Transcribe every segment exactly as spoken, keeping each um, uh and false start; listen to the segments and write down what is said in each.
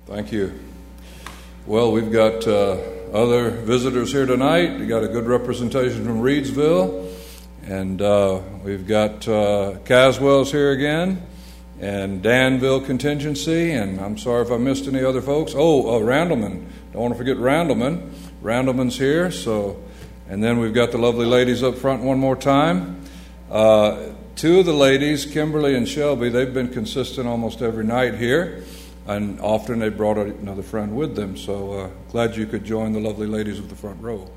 Thank you. Well, we've got uh, other visitors here tonight. We got a good representation from Reedsville, and uh, we've got uh, Caswell's here again, and Danville Contingency, and I'm sorry if I missed any other folks. Oh, uh, Randleman. Don't want to forget Randleman. Randleman's here, so, and then we've got the lovely ladies up front one more time. Uh, two of the ladies, Kimberly and Shelby, they've been consistent almost every night here. And often they brought another friend with them, so uh, glad you could join the lovely ladies of the front row.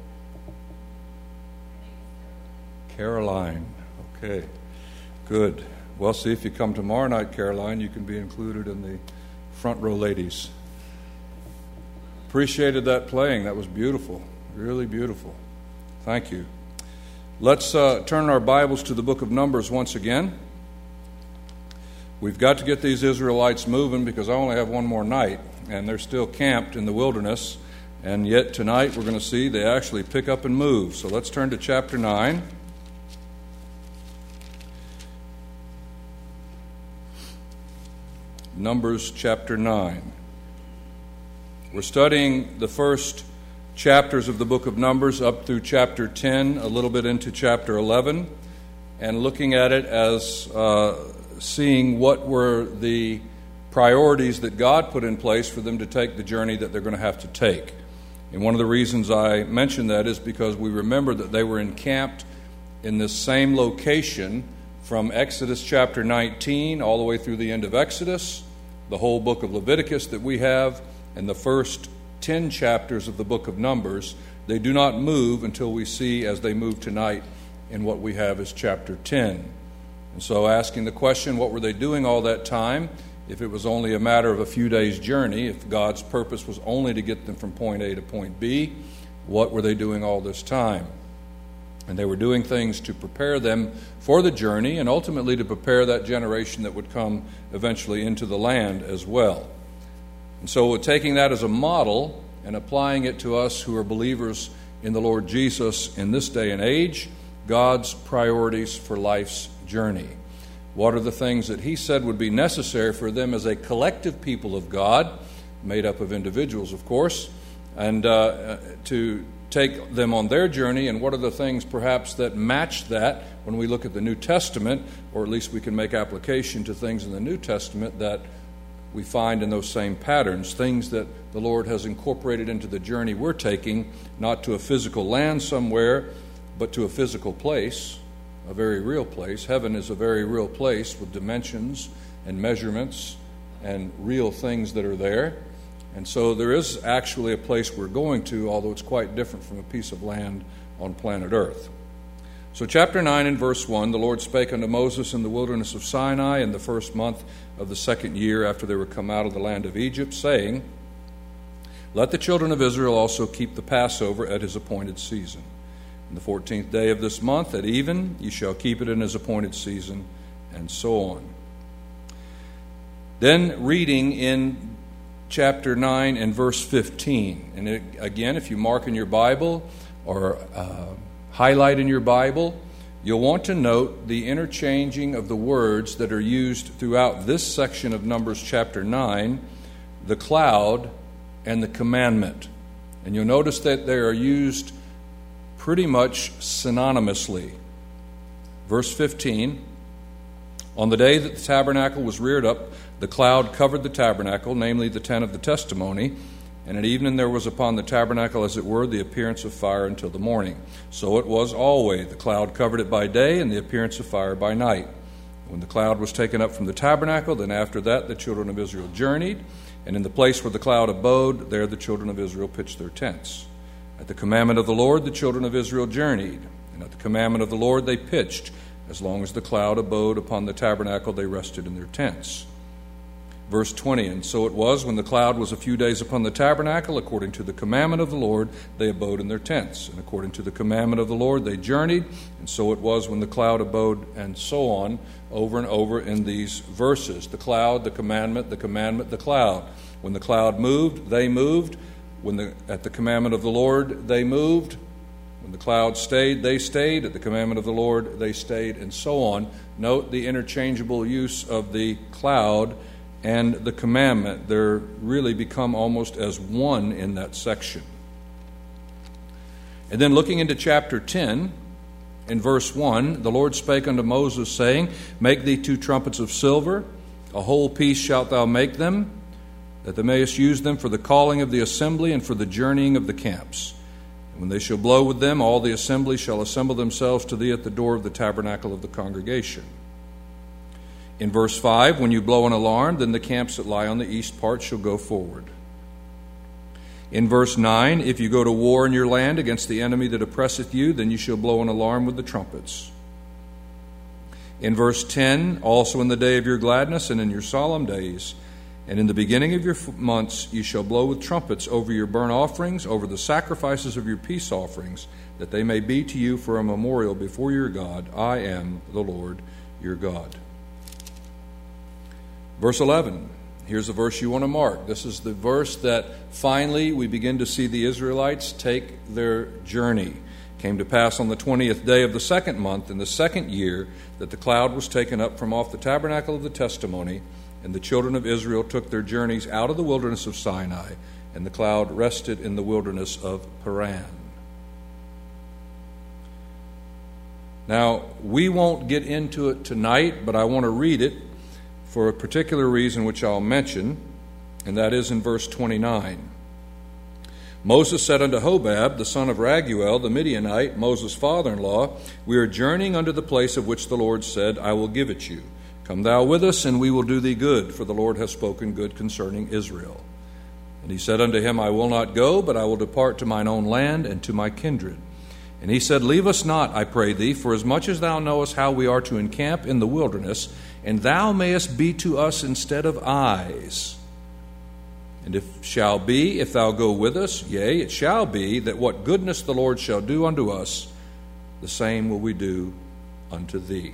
Caroline, okay, good. Well, see, if you come tomorrow night, Caroline, you can be included in the front row ladies. Appreciated that playing. That was beautiful, really beautiful. Thank you. Let's uh, turn our Bibles to the book of Numbers once again. We've got to get these Israelites moving because I only have one more night, and they're still camped in the wilderness. And yet tonight we're going to see they actually pick up and move. So let's turn to chapter nine. Numbers chapter nine. We're studying the first chapters of the book of Numbers up through chapter ten, a little bit into chapter eleven, and looking at it as uh, seeing what were the priorities that God put in place for them to take the journey that they're going to have to take. And one of the reasons I mention that is because we remember that they were encamped in this same location from Exodus chapter nineteen all the way through the end of Exodus, the whole book of Leviticus that we have, and the first ten chapters of the book of Numbers. They do not move until we see, as they move tonight, in what we have as chapter ten. And so asking the question, what were they doing all that time? If it was only a matter of a few days' journey, if God's purpose was only to get them from point A to point B, what were they doing all this time? And they were doing things to prepare them for the journey and ultimately to prepare that generation that would come eventually into the land as well. And so taking that as a model and applying it to us who are believers in the Lord Jesus in this day and age, God's priorities for life's journey. What are the things that he said would be necessary for them as a collective people of God, made up of individuals, of course, and uh, to take them on their journey, and what are the things perhaps that match that when we look at the New Testament, or at least we can make application to things in the New Testament that we find in those same patterns, things that the Lord has incorporated into the journey we're taking, not to a physical land somewhere, but to a physical place, a very real place. Heaven is a very real place with dimensions and measurements and real things that are there. And so there is actually a place we're going to, although it's quite different from a piece of land on planet Earth. So chapter nine and verse one, the Lord spake unto Moses in the wilderness of Sinai in the first month of the second year after they were come out of the land of Egypt, saying, Let the children of Israel also keep the Passover at his appointed season. In the fourteenth day of this month, at even, ye shall keep it in his appointed season, and so on. Then reading in chapter nine and verse fifteen. And it, again, if you mark in your Bible or uh, highlight in your Bible, you'll want to note the interchanging of the words that are used throughout this section of Numbers chapter nine, the cloud and the commandment. And you'll notice that they are used pretty much synonymously. Verse fifteen, On the day that the tabernacle was reared up, the cloud covered the tabernacle, namely the tent of the testimony, and at evening there was upon the tabernacle, as it were, the appearance of fire until the morning. So it was always. The cloud covered it by day, and the appearance of fire by night. When the cloud was taken up from the tabernacle, then after that the children of Israel journeyed, and in the place where the cloud abode, there the children of Israel pitched their tents. At the commandment of the Lord, the children of Israel journeyed, and at the commandment of the Lord they pitched. As long as the cloud abode upon the tabernacle, they rested in their tents. Verse twenty, And so it was, when the cloud was a few days upon the tabernacle, according to the commandment of the Lord, they abode in their tents. And according to the commandment of the Lord, they journeyed. And so it was, when the cloud abode, and so on, over and over in these verses. The cloud, the commandment, the commandment, the cloud. When the cloud moved, they moved. When the, at the commandment of the Lord, they moved. When the cloud stayed, they stayed. At the commandment of the Lord, they stayed, and so on. Note the interchangeable use of the cloud and the commandment. They're really become almost as one in that section. And then looking into chapter ten, in verse one, the Lord spake unto Moses, saying, Make thee two trumpets of silver, a whole piece shalt thou make them, that thou mayest use them for the calling of the assembly and for the journeying of the camps. And when they shall blow with them, all the assembly shall assemble themselves to thee at the door of the tabernacle of the congregation. In verse five, when you blow an alarm, then the camps that lie on the east part shall go forward. In verse nine, if you go to war in your land against the enemy that oppresseth you, then you shall blow an alarm with the trumpets. In verse ten, also in the day of your gladness and in your solemn days, and in the beginning of your months, you shall blow with trumpets over your burnt offerings, over the sacrifices of your peace offerings, that they may be to you for a memorial before your God. I am the Lord your God. Verse eleven. Here's a verse you want to mark. This is the verse that finally we begin to see the Israelites take their journey. It came to pass on the twentieth day of the second month in the second year that the cloud was taken up from off the tabernacle of the testimony, and the children of Israel took their journeys out of the wilderness of Sinai, and the cloud rested in the wilderness of Paran. Now, we won't get into it tonight, but I want to read it for a particular reason which I'll mention, and that is in verse twenty-nine. Moses said unto Hobab, the son of Raguel, the Midianite, Moses' father-in-law, We are journeying unto the place of which the Lord said, I will give it you. Come thou with us, and we will do thee good, for the Lord hath spoken good concerning Israel. And he said unto him, I will not go, but I will depart to mine own land and to my kindred. And he said, Leave us not, I pray thee, for as much as thou knowest how we are to encamp in the wilderness, and thou mayest be to us instead of eyes. And if shall be, if thou go with us, yea, it shall be, that what goodness the Lord shall do unto us, the same will we do unto thee.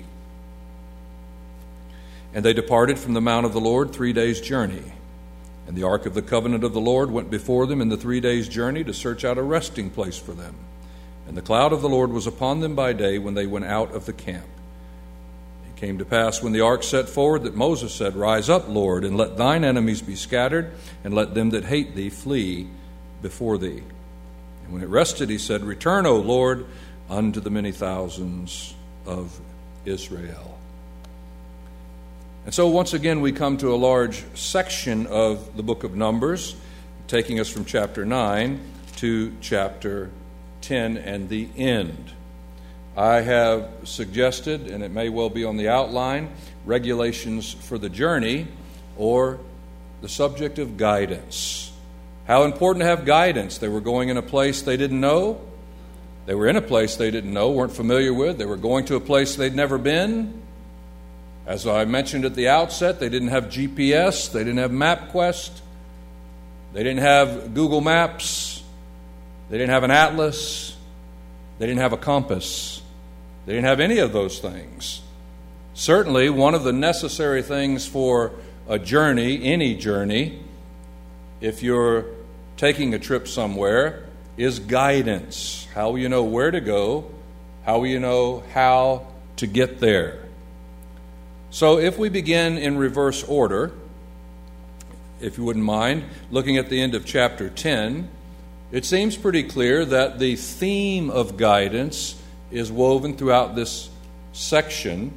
And they departed from the mount of the Lord three days' journey. And the ark of the covenant of the Lord went before them in the three days' journey to search out a resting place for them. And the cloud of the Lord was upon them by day when they went out of the camp. It came to pass when the ark set forward that Moses said, Rise up, Lord, and let thine enemies be scattered, and let them that hate thee flee before thee. And when it rested, he said, Return, O Lord, unto the many thousands of Israel. And so once again we come to a large section of the book of Numbers, taking us from chapter nine to chapter ten and the end. I have suggested, and it may well be on the outline, regulations for the journey, or the subject of guidance. How important to have guidance. They were going in a place they didn't know. They were in a place they didn't know, weren't familiar with. They were going to a place they'd never been. As I mentioned at the outset, they didn't have G P S. They didn't have MapQuest. They didn't have Google Maps. They didn't have an atlas. They didn't have a compass. They didn't have any of those things. Certainly, one of the necessary things for a journey, any journey, if you're taking a trip somewhere, is guidance. How will you know where to go? How will you know how to get there? So if we begin in reverse order, if you wouldn't mind, looking at the end of chapter ten, it seems pretty clear that the theme of guidance is woven throughout this section.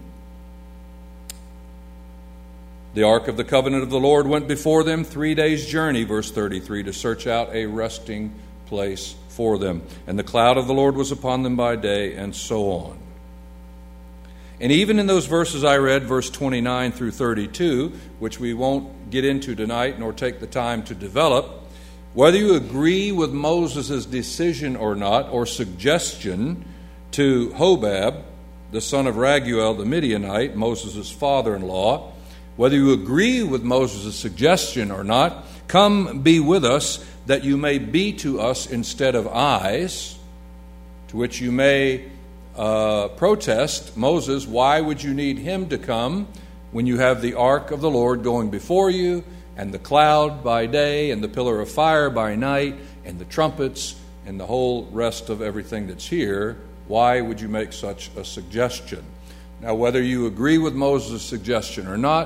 The ark of the covenant of the Lord went before them three days' journey, verse thirty-three, to search out a resting place for them. And the cloud of the Lord was upon them by day, and so on. And even in those verses I read, verse twenty-nine through thirty-two, which we won't get into tonight nor take the time to develop, whether you agree with Moses' decision or not, or suggestion to Hobab, the son of Raguel the Midianite, Moses' father-in-law, whether you agree with Moses' suggestion or not, come be with us, that you may be to us instead of eyes, to which you may uh, protest, Moses, why would you need him to come when you have the ark of the Lord going before you, and the cloud by day, and the pillar of fire by night, and the trumpets, and the whole rest of everything that's here? Why would you make such a suggestion? Now, whether you agree with Moses' suggestion or not,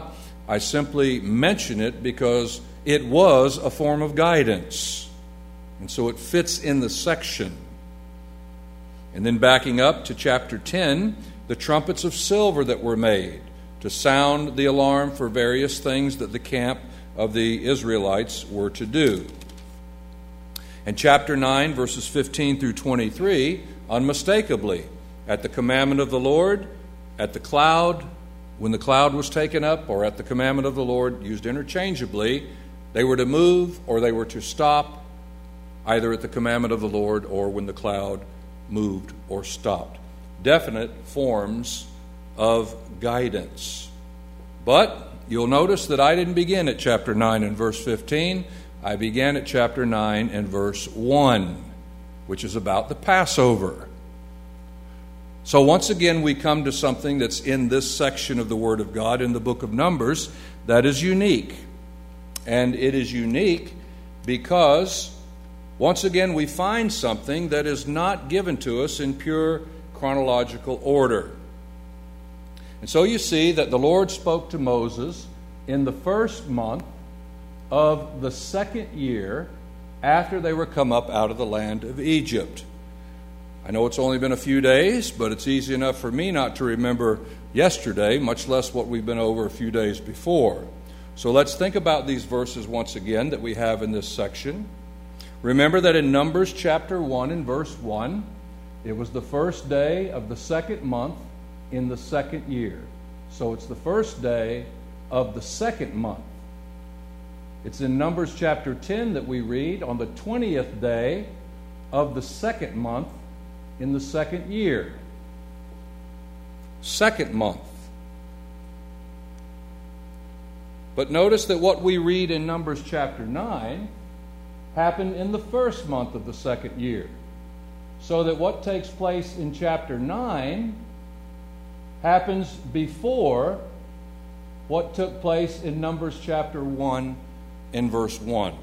I simply mention it because it was a form of guidance. And so it fits in the section. And then backing up to chapter ten, the trumpets of silver that were made to sound the alarm for various things that the camp of the Israelites were to do. And chapter nine, verses fifteen through twenty-three, unmistakably, at the commandment of the Lord, at the cloud, when the cloud was taken up, or at the commandment of the Lord, used interchangeably, they were to move or they were to stop, either at the commandment of the Lord or when the cloud moved or stopped. Definite forms of guidance. But you'll notice that I didn't begin at chapter nine and verse fifteen. I began at chapter nine and verse one, which is about the Passover. So once again, we come to something that's in this section of the Word of God in the book of Numbers that is unique. And it is unique because, once again, we find something that is not given to us in pure chronological order. And so you see that the Lord spoke to Moses in the first month of the second year after they were come up out of the land of Egypt. I know it's only been a few days, but it's easy enough for me not to remember yesterday, much less what we've been over a few days before. So let's think about these verses once again that we have in this section. Remember that in Numbers chapter one and verse one, it was the first day of the second month in the second year. So it's the first day of the second month. It's in Numbers chapter ten that we read on the twentieth day of the second month in the second year. Second month. But notice that what we read in Numbers chapter nine happened in the first month of the second year. So that what takes place in chapter nine happens before what took place in Numbers chapter one and verse one.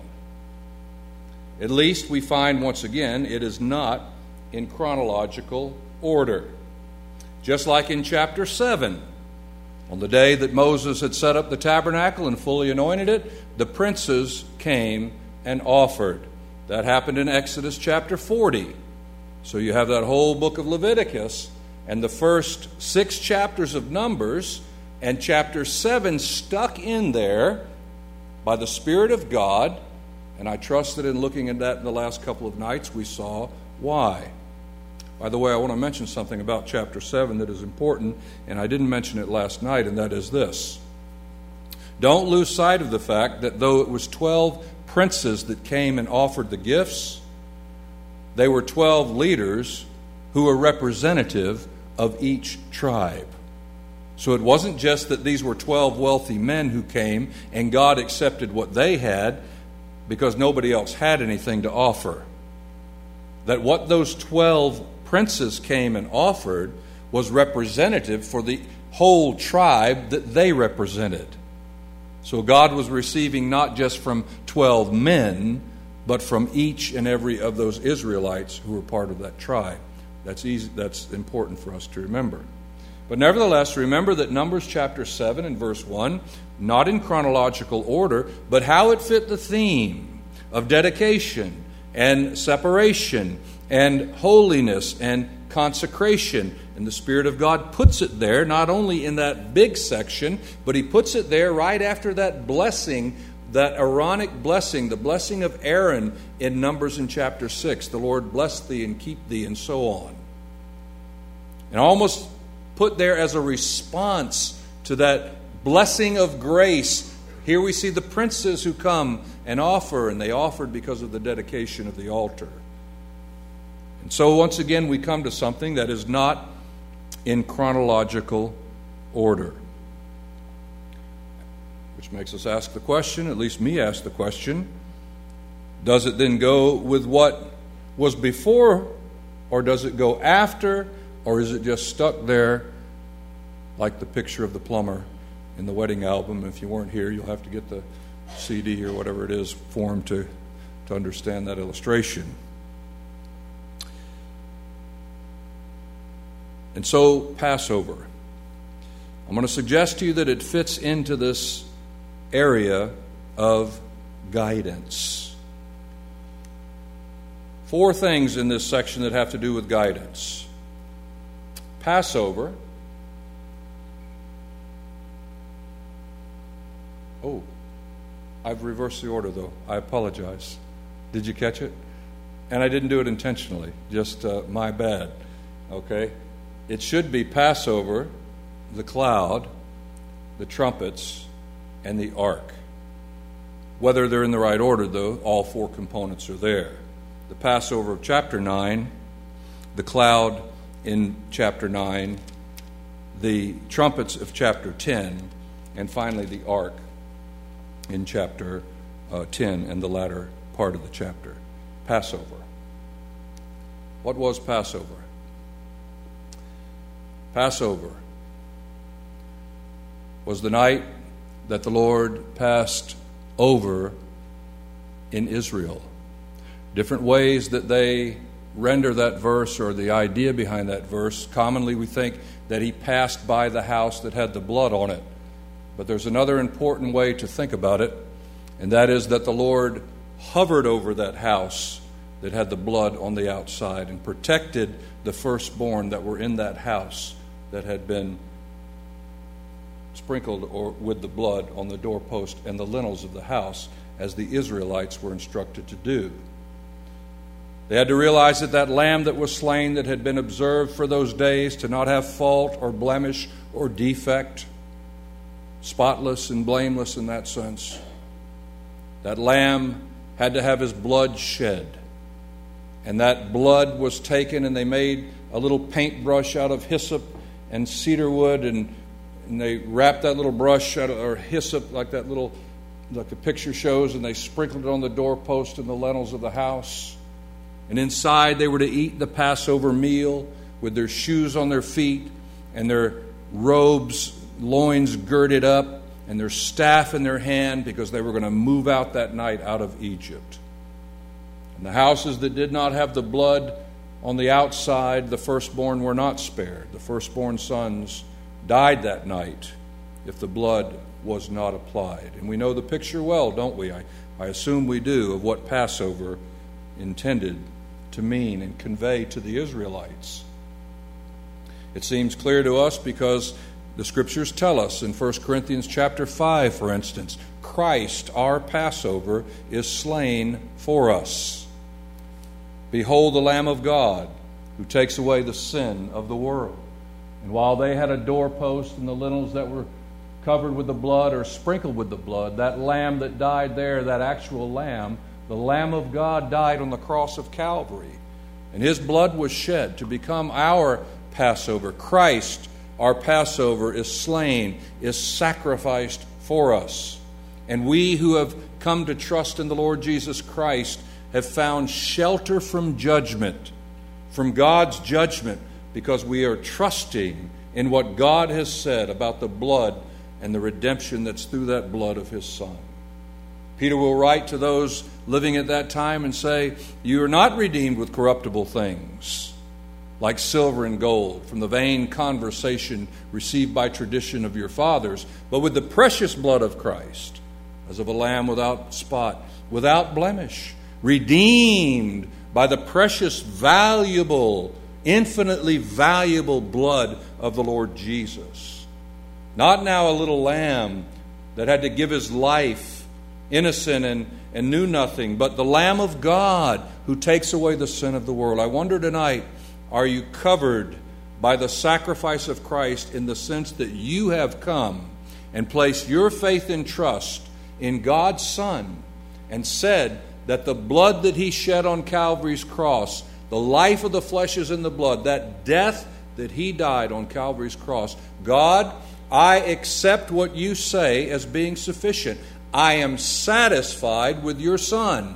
At least we find once again it is not in chronological order. Just like in chapter seven, on the day that Moses had set up the tabernacle and fully anointed it, the princes came and offered. That happened in Exodus chapter forty. So you have that whole book of Leviticus and the first six chapters of Numbers and chapter seven stuck in there by the Spirit of God. And I trust that in looking at that in the last couple of nights, we saw why. By the way, I want to mention something about chapter seven that is important, and I didn't mention it last night, and that is this. Don't lose sight of the fact that though it was twelve princes that came and offered the gifts, they were twelve leaders who were representative of each tribe. So it wasn't just that these were twelve wealthy men who came and God accepted what they had because nobody else had anything to offer. That what those twelve princes came and offered was representative for the whole tribe that they represented. So God was receiving not just from twelve men, but from each and every of those Israelites who were part of that tribe. That's easy, that's important for us to remember. But nevertheless, remember that Numbers chapter seven and verse one, not in chronological order, but how it fit the theme of dedication and separation and holiness and consecration. And the Spirit of God puts it there, not only in that big section, but He puts it there right after that blessing, that Aaronic blessing, the blessing of Aaron in Numbers in chapter six. The Lord bless thee and keep thee, and so on. And almost put there as a response to that blessing of grace. Here we see the princes who come and offer, and they offered because of the dedication of the altar. And so once again we come to something that is not in chronological order. Which makes us ask the question, at least me ask the question, does it then go with what was before, or does it go after, or is it just stuck there like the picture of the plumber in the wedding album? If you weren't here, you'll have to get the C D or whatever it is form to, to understand that illustration. And so, Passover. I'm going to suggest to you that it fits into this area of guidance. Four things in this section that have to do with guidance. Passover. Oh, I've reversed the order, though. I apologize. Did you catch it? And I didn't do it intentionally. Just uh, my bad. Okay? It should be Passover, the cloud, the trumpets, and the ark. Whether they're in the right order, though, all four components are there. The Passover of chapter nine, the cloud in chapter nine, the trumpets of chapter ten, and finally the ark in chapter uh, ten and the latter part of the chapter. Passover. What was Passover? Passover was the night that the Lord passed over in Israel. Different ways that they render that verse, or the idea behind that verse. Commonly we think that he passed by the house that had the blood on it. But there's another important way to think about it, and that is that the Lord hovered over that house that had the blood on the outside and protected the firstborn that were in that house that had been sprinkled or with the blood on the doorpost and the lintels of the house, as the Israelites were instructed to do. They had to realize that that lamb that was slain, that had been observed for those days to not have fault or blemish or defect, spotless and blameless in that sense, that lamb had to have his blood shed. And that blood was taken, and they made a little paintbrush out of hyssop and cedar wood, and, and they wrapped that little brush out of, or hyssop, like that little, like the picture shows, and they sprinkled it on the doorpost and the lintels of the house. And inside they were to eat the Passover meal with their shoes on their feet and their robes, loins girded up, and their staff in their hand, because they were going to move out that night out of Egypt. And the houses that did not have the blood on the outside, the firstborn were not spared. The firstborn sons died that night if the blood was not applied. And we know the picture well, don't we? I, I assume we do, of what Passover intended to mean and convey to the Israelites. It seems clear to us because the Scriptures tell us in First Corinthians chapter five, for instance, Christ, our Passover, is slain for us. Behold the Lamb of God, who takes away the sin of the world. And while they had a doorpost and the lintels that were covered with the blood or sprinkled with the blood, that lamb that died there, that actual lamb, the Lamb of God, died on the cross of Calvary. And his blood was shed to become our Passover. Christ, our Passover, is slain, is sacrificed for us. And we who have come to trust in the Lord Jesus Christ have found shelter from judgment, from God's judgment, because we are trusting in what God has said about the blood and the redemption that's through that blood of his Son. Peter will write to those living at that time and say, "You are not redeemed with corruptible things, like silver and gold, from the vain conversation received by tradition of your fathers, but with the precious blood of Christ, as of a lamb without spot, without blemish, redeemed by the precious, valuable, infinitely valuable blood of the Lord Jesus." Not now a little lamb that had to give his life, innocent and, and knew nothing, but the Lamb of God who takes away the sin of the world. I wonder tonight, are you covered by the sacrifice of Christ in the sense that you have come and placed your faith and trust in God's Son and said that the blood that he shed on Calvary's cross, the life of the flesh is in the blood, that death that he died on Calvary's cross, God, I accept what you say as being sufficient. I am satisfied with your Son.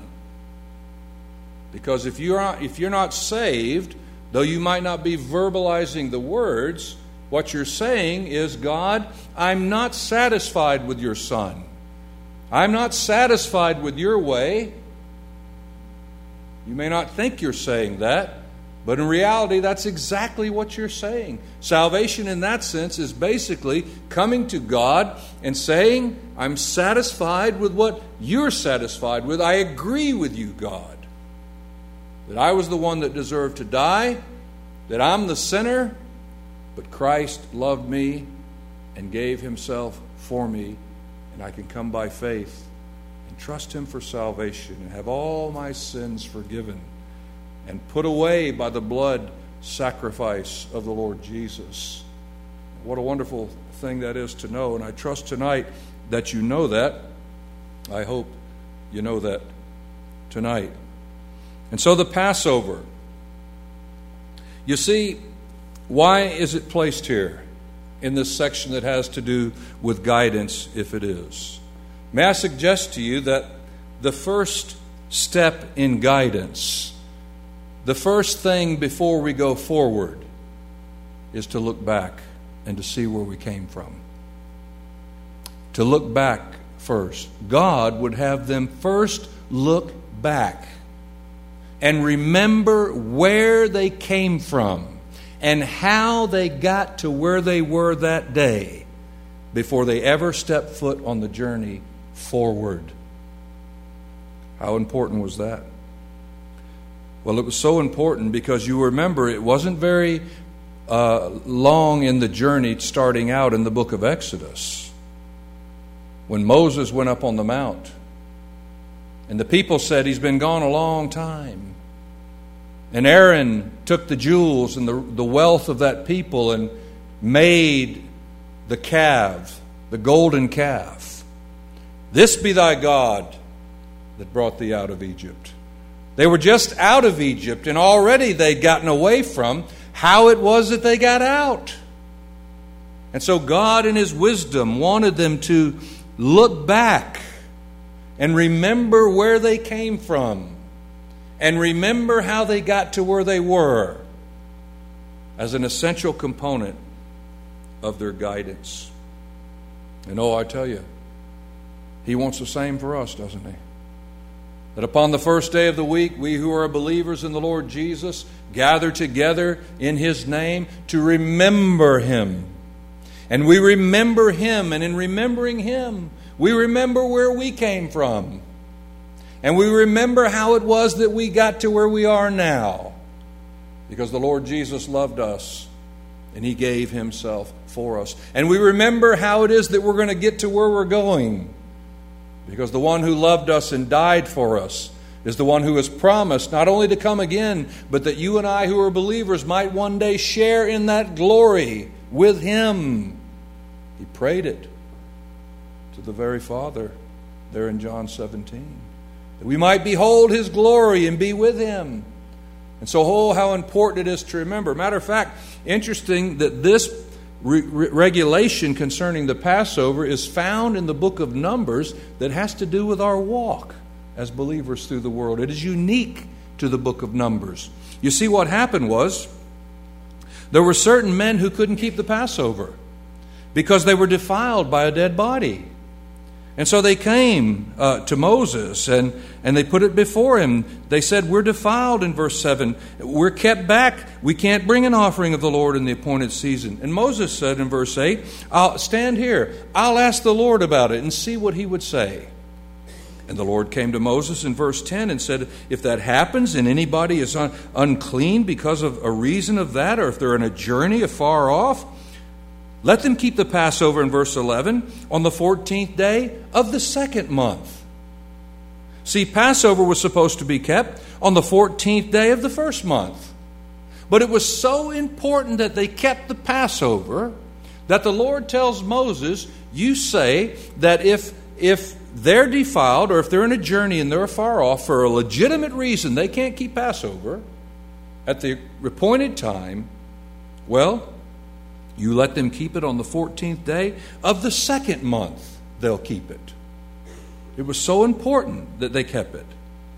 Because if you're not, if you're not saved, though you might not be verbalizing the words, what you're saying is, God, I'm not satisfied with your Son. I'm not satisfied with your way. You may not think you're saying that, But in reality, that's exactly what you're saying. Salvation in that sense is basically coming to God and saying, I'm satisfied with what you're satisfied with. I agree with you, God, that I was the one that deserved to die, that I'm the sinner, but Christ loved me and gave himself for me, and I can come by faith and trust him for salvation and have all my sins forgiven and put away by the blood sacrifice of the Lord Jesus. What a wonderful thing that is to know, and I trust tonight that you know that. I hope you know that tonight. And so the Passover. You see, why is it placed here in this section that has to do with guidance, if it is? May I suggest to you that the first step in guidance, the first thing before we go forward, is to look back and to see where we came from. To look back first. God would have them first look back and remember where they came from and how they got to where they were that day before they ever stepped foot on the journey forward. How important was that? Well, it was so important because you remember it wasn't very uh, long in the journey starting out in the book of Exodus when Moses went up on the mount and the people said he's been gone a long time. And Aaron took the jewels and the, the wealth of that people and made the calf, the golden calf. This be thy God that brought thee out of Egypt. They were just out of Egypt, and already they'd gotten away from how it was that they got out. And so God in his wisdom wanted them to look back and remember where they came from and remember how they got to where they were as an essential component of their guidance. And oh, I tell you, he wants the same for us, doesn't he? That upon the first day of the week, we who are believers in the Lord Jesus gather together in his name to remember him. And we remember him, and in remembering him, we remember where we came from. And we remember how it was that we got to where we are now. Because the Lord Jesus loved us, and he gave himself for us. And we remember how it is that we're going to get to where we're going. Because the one who loved us and died for us is the one who has promised not only to come again, but that you and I who are believers might one day share in that glory with him. He prayed it to the very Father there in John seventeen. That we might behold his glory and be with him. And so, oh, how important it is to remember. Matter of fact, interesting that this Re- regulation concerning the Passover is found in the book of Numbers that has to do with our walk as believers through the world. It is unique to the book of Numbers. You see, what happened was there were certain men who couldn't keep the Passover because they were defiled by a dead body. And so they came uh, to Moses and, and they put it before him. They said, we're defiled in verse seven. We're kept back. We can't bring an offering of the Lord in the appointed season. And Moses said in verse eight, I'll stand here. I'll ask the Lord about it and see what he would say. And the Lord came to Moses in verse ten and said, if that happens and anybody is un- unclean because of a reason of that, or if they're on a journey afar off, let them keep the Passover in verse eleven on the fourteenth day of the second month. See, Passover was supposed to be kept on the fourteenth day of the first month. But it was so important that they kept the Passover that the Lord tells Moses, you say that if, if they're defiled or if they're in a journey and they're far off for a legitimate reason, they can't keep Passover at the appointed time, well, you let them keep it on the fourteenth day of the second month. They'll keep it. It was so important that they kept it.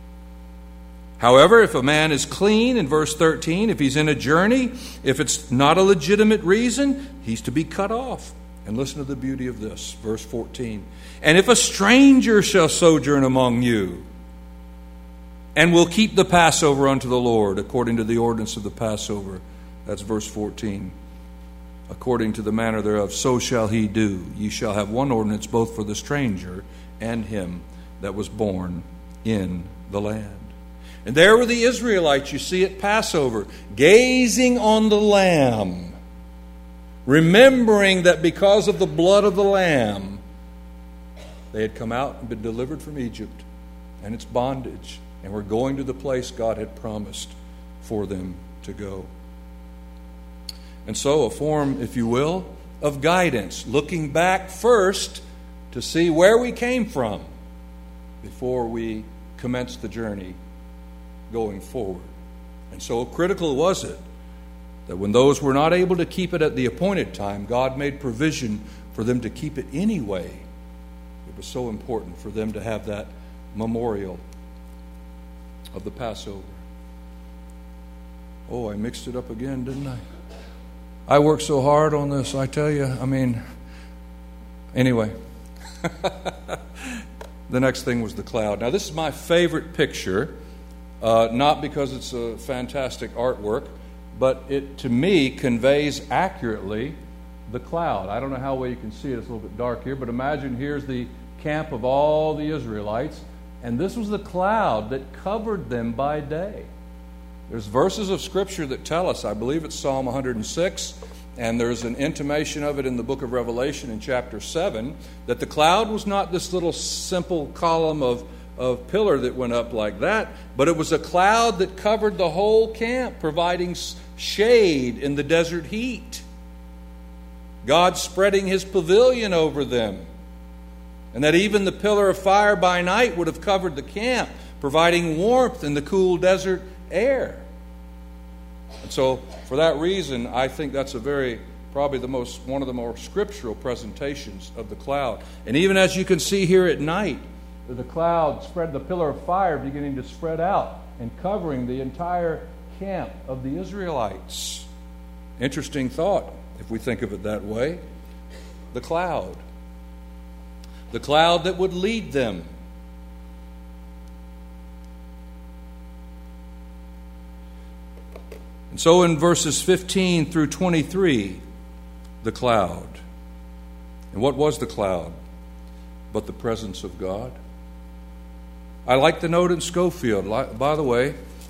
However, if a man is clean, in verse thirteen, if he's in a journey, if it's not a legitimate reason, he's to be cut off. And listen to the beauty of this, verse fourteen. And if a stranger shall sojourn among you, and will keep the Passover unto the Lord, according to the ordinance of the Passover. That's verse fourteen. According to the manner thereof, so shall he do. Ye shall have one ordinance both for the stranger and him that was born in the land. And there were the Israelites, you see, at Passover, gazing on the Lamb, remembering that because of the blood of the Lamb, they had come out and been delivered from Egypt and its bondage, and were going to the place God had promised for them to go. And so a form, if you will, of guidance, looking back first to see where we came from before we commenced the journey going forward. And so critical was it that when those were not able to keep it at the appointed time, God made provision for them to keep it anyway. It was so important for them to have that memorial of the Passover. Oh, I mixed it up again, didn't I? I worked so hard on this, I tell you. I mean, anyway. The next thing was the cloud. Now, this is my favorite picture, uh, not because it's a fantastic artwork, but it, to me, conveys accurately the cloud. I don't know how well you can see it. It's a little bit dark here, but imagine here's the camp of all the Israelites, and this was the cloud that covered them by day. There's verses of Scripture that tell us, I believe it's Psalm one hundred six, and there's an intimation of it in the book of Revelation in chapter seven, that the cloud was not this little simple column of, of pillar that went up like that, but it was a cloud that covered the whole camp, providing shade in the desert heat. God spreading His pavilion over them. And that even the pillar of fire by night would have covered the camp, providing warmth in the cool desert air. And so, for that reason, I think that's a very, probably the most, one of the more scriptural presentations of the cloud. And even as you can see here at night, the cloud spread, the pillar of fire beginning to spread out and covering the entire camp of the Israelites. Interesting thought, if we think of it that way. The cloud. The cloud that would lead them. And so in verses fifteen through twenty-three, the cloud. And what was the cloud but the presence of God? I like the note in Scofield. By the way,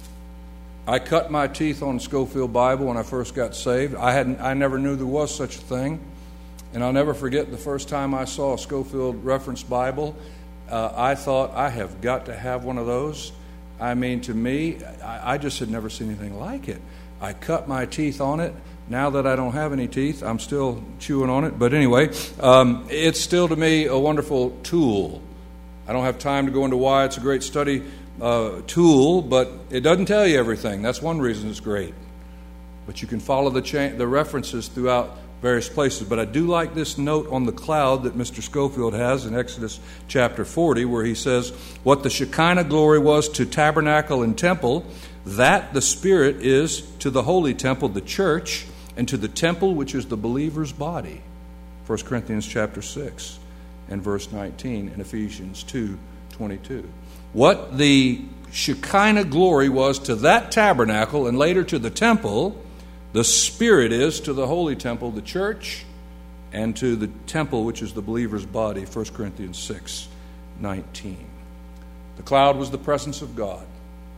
I cut my teeth on Scofield Bible when I first got saved. I hadn't, I never knew there was such a thing. And I'll never forget the first time I saw a Scofield Reference Bible. Uh, I thought, I have got to have one of those. I mean, to me, I, I just had never seen anything like it. I cut my teeth on it. Now that I don't have any teeth, I'm still chewing on it. But anyway, um, it's still to me a wonderful tool. I don't have time to go into why it's a great study uh, tool, but it doesn't tell you everything. That's one reason it's great. But you can follow the cha- the references throughout various places. But I do like this note on the cloud that Mister Scofield has in Exodus chapter forty, where he says, what the Shekinah glory was to tabernacle and temple, that the Spirit is to the holy temple, the church, and to the temple which is the believer's body. First Corinthians chapter six and verse nineteen, and Ephesians two twenty-two. What the Shekinah glory was to that tabernacle and later to the temple, the Spirit is to the holy temple, the church, and to the temple which is the believer's body. First Corinthians six nineteen. The cloud was the presence of God.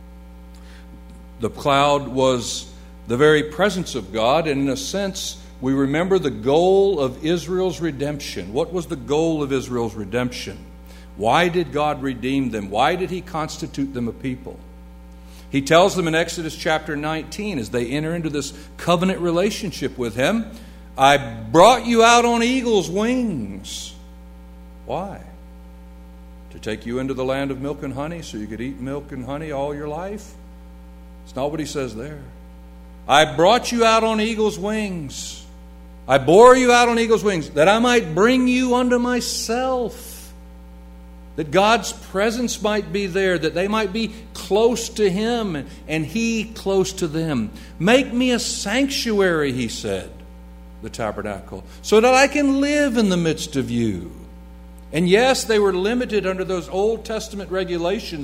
The cloud was the very presence of God, and in a sense, we remember the goal of Israel's redemption. What was the goal of Israel's redemption? Why did God redeem them? Why did He constitute them a people? He tells them in Exodus chapter nineteen, as they enter into this covenant relationship with Him, I brought you out on eagle's wings. Why? To take you into the land of milk and honey so you could eat milk and honey all your life? It's not what He says there. I brought you out on eagle's wings. I bore you out on eagle's wings, that I might bring you unto myself. That God's presence might be there, that they might be close to Him and He close to them. Make me a sanctuary, He said, the tabernacle, so that I can live in the midst of you. And yes, they were limited under those Old Testament regulations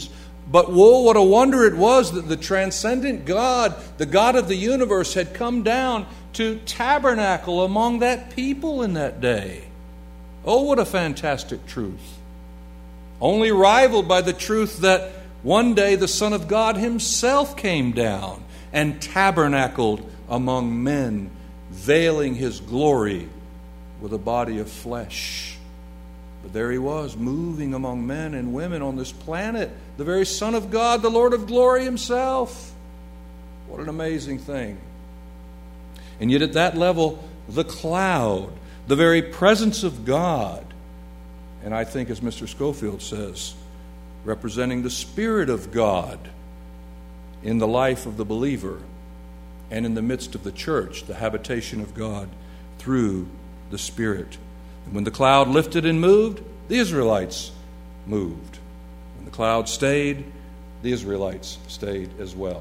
But woe, what a wonder it was that the transcendent God, the God of the universe, had come down to tabernacle among that people in that day. Oh, what a fantastic truth. Only rivaled by the truth that one day the Son of God himself came down and tabernacled among men, veiling his glory with a body of flesh. But there he was, moving among men and women on this planet, the very Son of God, the Lord of glory himself. What an amazing thing. And yet at that level, the cloud, the very presence of God, and I think, as Mister Schofield says, representing the Spirit of God in the life of the believer and in the midst of the church, the habitation of God through the Spirit. And when the cloud lifted and moved, the Israelites moved. When the cloud stayed, the Israelites stayed as well.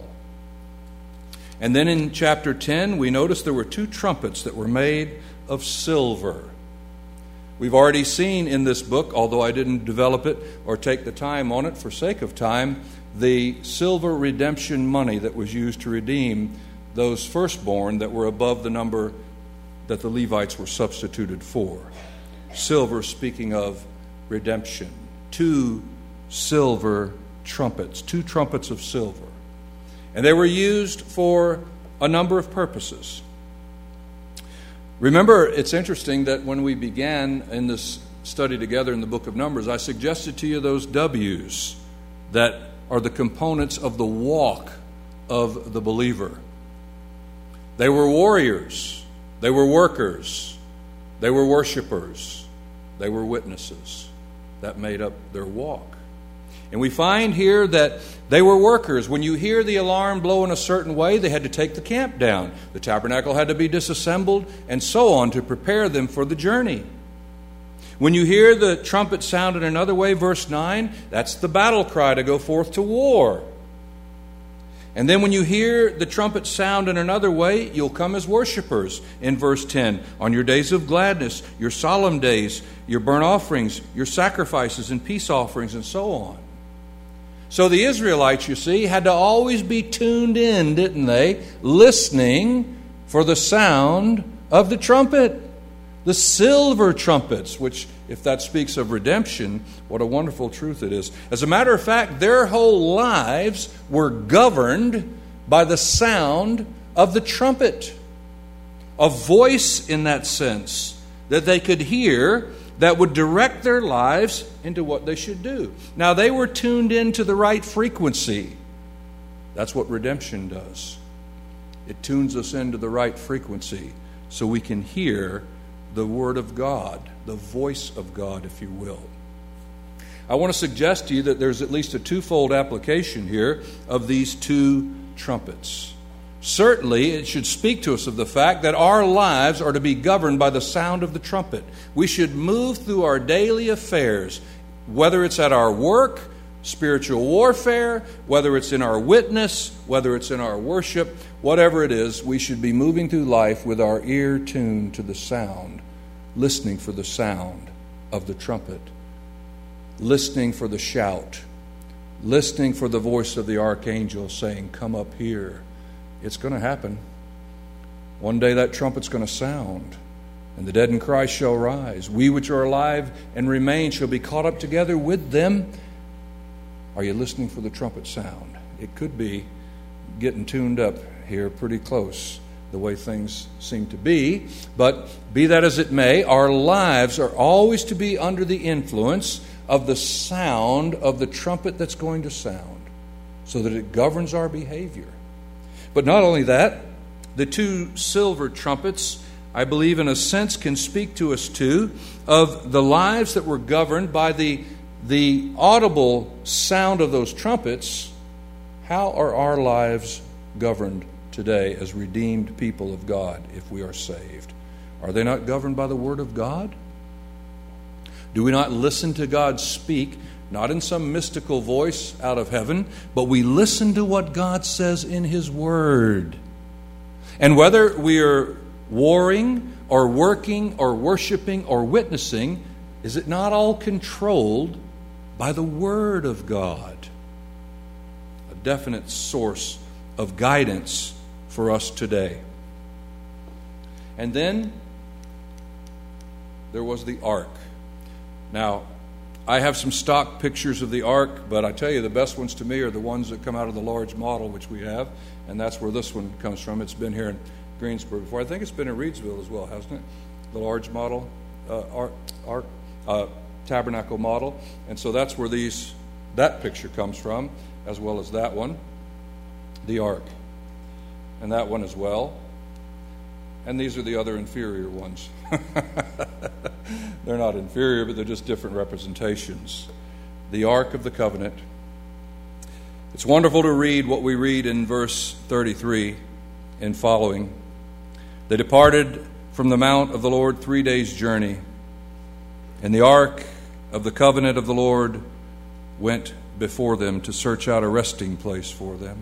And then in chapter ten, we notice there were two trumpets that were made of silver. We've already seen in this book, although I didn't develop it or take the time on it for sake of time, the silver redemption money that was used to redeem those firstborn that were above the number that the Levites were substituted for. Silver speaking of redemption. Two silver trumpets, two trumpets of silver. And they were used for a number of purposes. Remember, it's interesting that when we began in this study together in the book of Numbers, I suggested to you those W's that are the components of the walk of the believer. They were warriors. They were workers. They were worshipers. They were witnesses. That made up their walk. And we find here that they were workers. When you hear the alarm blow in a certain way, they had to take the camp down. The tabernacle had to be disassembled and so on to prepare them for the journey. When you hear the trumpet sound in another way, verse nine, that's the battle cry to go forth to war. And then when you hear the trumpet sound in another way, you'll come as worshipers in verse ten. On your days of gladness, your solemn days, your burnt offerings, your sacrifices and peace offerings, and so on. So the Israelites, you see, had to always be tuned in, didn't they? Listening for the sound of the trumpet. The silver trumpets, which, if that speaks of redemption, what a wonderful truth it is. As a matter of fact, their whole lives were governed by the sound of the trumpet. A voice, in that sense, that they could hear that would direct their lives into what they should do. Now, they were tuned into the right frequency. That's what redemption does. It tunes us into the right frequency so we can hear the Word of God, the voice of God, if you will. I want to suggest to you that there's at least a twofold application here of these two trumpets. Certainly, it should speak to us of the fact that our lives are to be governed by the sound of the trumpet. We should move through our daily affairs, whether it's at our work, spiritual warfare, whether it's in our witness, whether it's in our worship, whatever it is, we should be moving through life with our ear tuned to the sound, listening for the sound of the trumpet, listening for the shout, listening for the voice of the archangel saying, "Come up here." It's going to happen. One day that trumpet's going to sound, and the dead in Christ shall rise. We which are alive and remain shall be caught up together with them. Are you listening for the trumpet sound? It could be getting tuned up here pretty close, the way things seem to be. But be that as it may, our lives are always to be under the influence of the sound of the trumpet that's going to sound, so that it governs our behavior. But not only that, the two silver trumpets, I believe in a sense, can speak to us too of the lives that were governed by the, the audible sound of those trumpets. How are our lives governed today as redeemed people of God if we are saved? Are they not governed by the Word of God? Do we not listen to God speak, not in some mystical voice out of heaven, but we listen to what God says in His Word? And whether we are warring or working or worshiping or witnessing, is it not all controlled by the Word of God? definite source of guidance for us today. And then there was the ark. Now, I have some stock pictures of the ark, but I tell you, the best ones to me are the ones that come out of the large model, which we have, and that's where this one comes from. It's been here in Greensboro before. I think it's been in Reidsville as well, hasn't it? The large model, uh, ark, ark uh, tabernacle model. And so that's where these that picture comes from, as well as that one, the ark, and that one as well. And these are the other inferior ones. They're not inferior, but they're just different representations. The Ark of the Covenant. It's wonderful to read what we read in verse thirty-three and following. They departed from the mount of the Lord three days' journey, and the Ark of the Covenant of the Lord went before them to search out a resting place for them.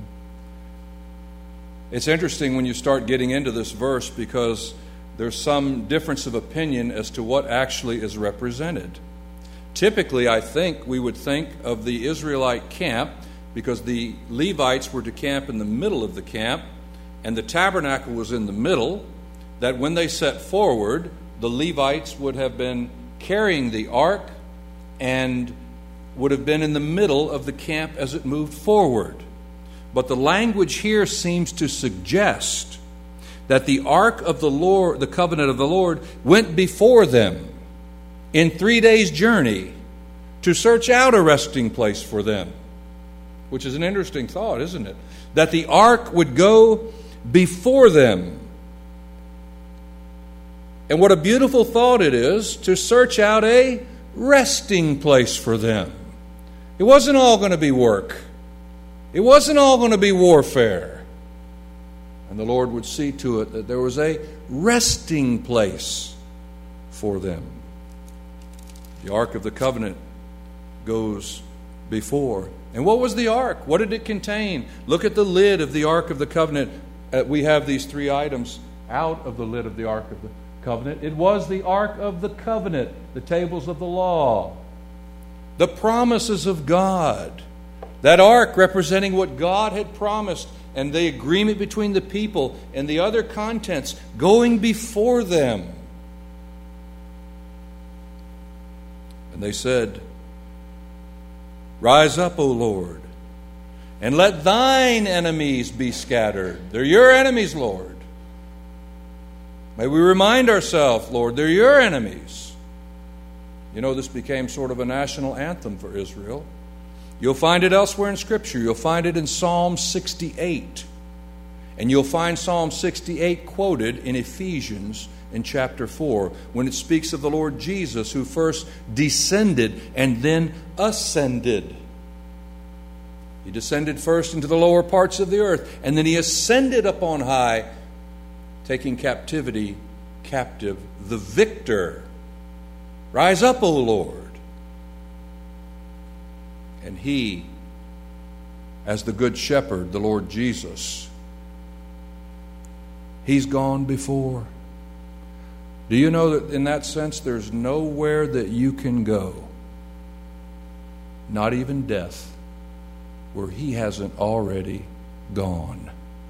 It's interesting when you start getting into this verse because there's some difference of opinion as to what actually is represented. Typically, I think we would think of the Israelite camp because the Levites were to camp in the middle of the camp and the tabernacle was in the middle, that when they set forward, the Levites would have been carrying the ark and would have been in the middle of the camp as it moved forward. But the language here seems to suggest that the ark of the Lord, the covenant of the Lord, went before them in three days' journey to search out a resting place for them, which is an interesting thought, isn't it? That the ark would go before them. And what a beautiful thought it is to search out a resting place for them. It wasn't all going to be work. It wasn't all going to be warfare. And the Lord would see to it that there was a resting place for them. The Ark of the Covenant goes before. And what was the ark? What did it contain? Look at the lid of the Ark of the Covenant. Uh, we have these three items out of the lid of the Ark of the Covenant. It was the Ark of the Covenant, the tables of the law, the promises of God. That ark representing what God had promised and the agreement between the people and the other contents going before them. And they said, "Rise up, O Lord, and let thine enemies be scattered." They're your enemies, Lord. May we remind ourselves, Lord, they're your enemies. You know, this became sort of a national anthem for Israel. You'll find it elsewhere in Scripture. You'll find it in Psalm sixty-eight. And you'll find Psalm sixty-eight quoted in Ephesians in chapter four, when it speaks of the Lord Jesus, who first descended and then ascended. He descended first into the lower parts of the earth, and then he ascended up on high, taking captivity captive, the victor. Rise up, O Lord. And he, as the good shepherd, the Lord Jesus, he's gone before. Do you know that in that sense there's nowhere that you can go, not even death, where he hasn't already gone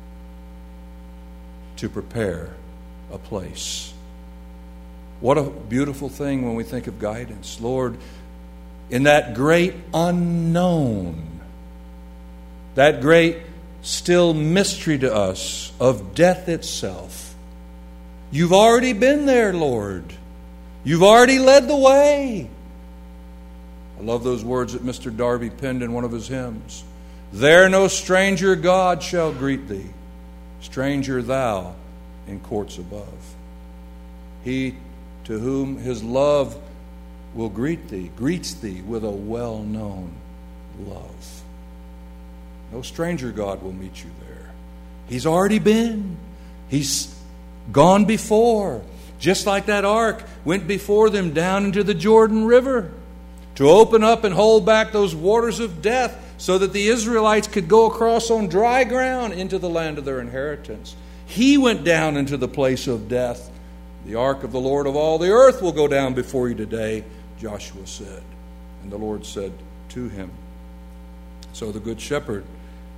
to prepare a place? What a beautiful thing when we think of guidance. Lord, in that great unknown, that great still mystery to us of death itself, you've already been there, Lord. You've already led the way. I love those words that Mister Darby penned in one of his hymns. There no stranger God shall greet thee, stranger thou in courts above. He to whom his love will greet thee, greets thee with a well-known love. No stranger God will meet you there. He's already been. He's gone before. Just like that ark went before them down into the Jordan River to open up and hold back those waters of death so that the Israelites could go across on dry ground into the land of their inheritance. He went down into the place of death. The ark of the Lord of all the earth will go down before you today, Joshua said. And the Lord said to him. So the good shepherd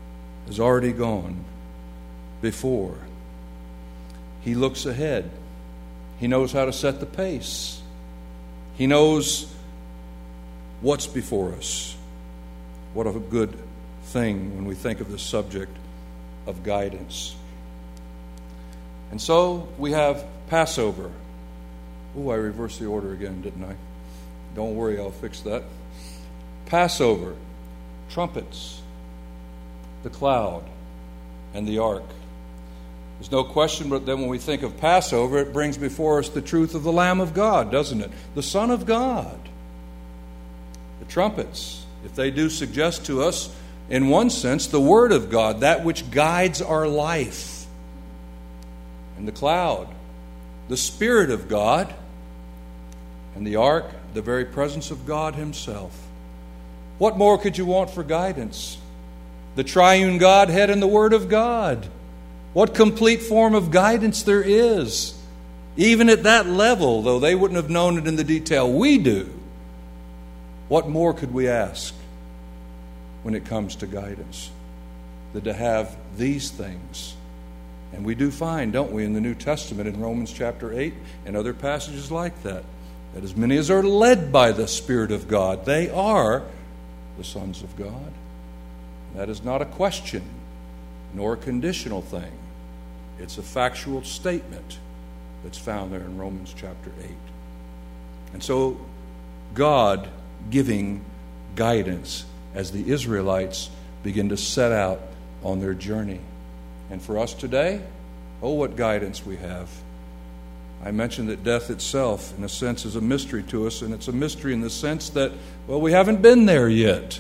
has already gone before. He looks ahead. He knows how to set the pace. He knows what's before us. What a good thing when we think of the subject of guidance. And so we have Passover. Oh, I reversed the order again, didn't I? Don't worry, I'll fix that. Passover, trumpets, the cloud, and the ark. There's no question but then when we think of Passover, it brings before us the truth of the Lamb of God, doesn't it? The Son of God. The trumpets, if they do suggest to us, in one sense, the Word of God, that which guides our life. And the cloud, the Spirit of God. And the ark, the very presence of God Himself. What more could you want for guidance? The triune Godhead and the Word of God. What complete form of guidance there is. Even at that level, though they wouldn't have known it in the detail we do, what more could we ask when it comes to guidance than to have these things? And we do find, don't we, in the New Testament, in Romans chapter eight and other passages like that, that as many as are led by the Spirit of God, they are the sons of God. That is not a question, nor a conditional thing. It's a factual statement that's found there in Romans chapter eight. And so, God giving guidance as the Israelites begin to set out on their journey. And for us today, oh, what guidance we have. I mentioned that death itself, in a sense, is a mystery to us, and it's a mystery in the sense that, well, we haven't been there yet.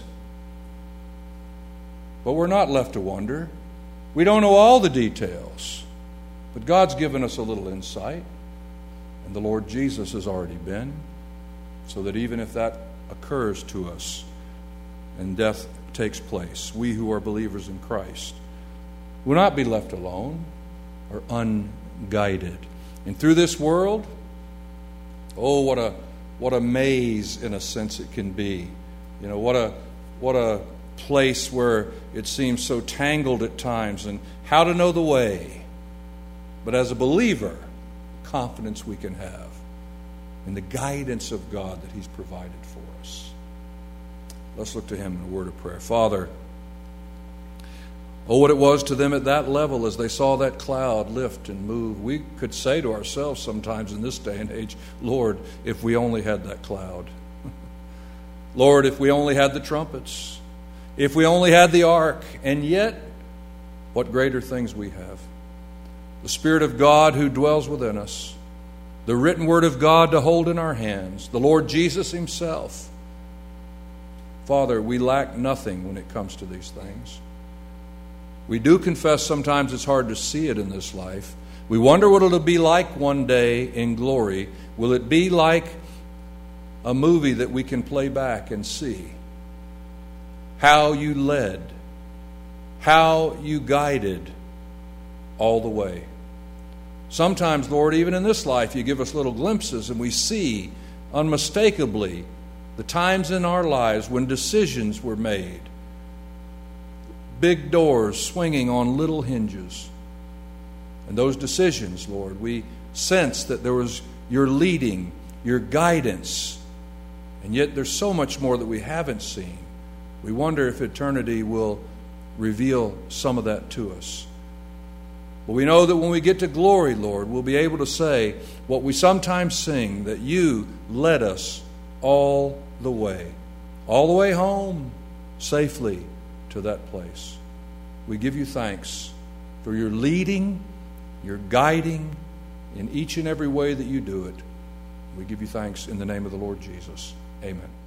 But we're not left to wonder. We don't know all the details. But God's given us a little insight, and the Lord Jesus has already been, so that even if that occurs to us and death takes place, we who are believers in Christ will not be left alone or unguided. And through this world, oh, what a what a maze in a sense it can be. You know, what a what a place where it seems so tangled at times, and how to know the way. But as a believer, confidence we can have in the guidance of God that He's provided for us. Let's look to Him in a word of prayer. Father, oh, what it was to them at that level as they saw that cloud lift and move. We could say to ourselves sometimes in this day and age, Lord, if we only had that cloud. Lord, if we only had the trumpets. If we only had the ark. And yet, what greater things we have. The Spirit of God who dwells within us. The written Word of God to hold in our hands. The Lord Jesus Himself. Father, we lack nothing when it comes to these things. We do confess sometimes it's hard to see it in this life. We wonder what it'll be like one day in glory. Will it be like a movie that we can play back and see? How you led, how you guided all the way. Sometimes, Lord, even in this life, you give us little glimpses and we see unmistakably the times in our lives when decisions were made. Big doors swinging on little hinges. And those decisions, Lord, we sense that there was your leading, your guidance. And yet there's so much more that we haven't seen. We wonder if eternity will reveal some of that to us. But we know that when we get to glory, Lord, we'll be able to say what we sometimes sing, that you led us all the way, all the way home safely to that place. We give you thanks for your leading, your guiding in each and every way that you do it. We give you thanks in the name of the Lord Jesus. Amen.